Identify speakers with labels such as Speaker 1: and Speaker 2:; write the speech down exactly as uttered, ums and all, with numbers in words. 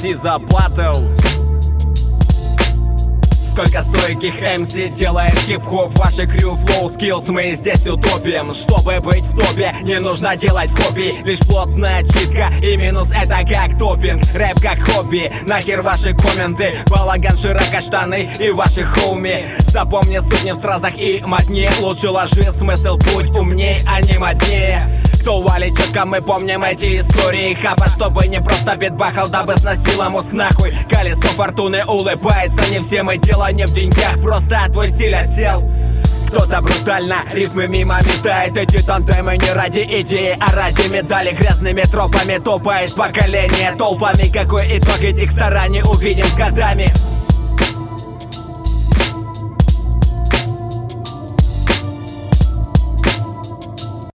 Speaker 1: песни за батл. Сколько стойких эм си делает хип-хоп, ваши крю, флоу, скиллс, мы здесь утопим. Чтобы быть в топе, не нужно делать копий, лишь плотная читка и минус это как допинг. Рэп как хобби, нахер ваши комменты, балаган, широко штаны и ваши хоуми. Запомни суть не в стразах и мотне, лучше ложи смысл, будь умней, а не моднее. Кто валит четко, мы помним эти истории хапа, чтобы не просто битбахал, дабы сносило мозг нахуй. Колесо фортуны улыбается, не все мы дело не в деньгах, просто твой стиль осел. Кто-то брутально рифмы мимо метает, эти тандемы не ради идеи, а ради медали. Грязными тропами топает поколение толпами. Какой итог этих стараний увидим с годами.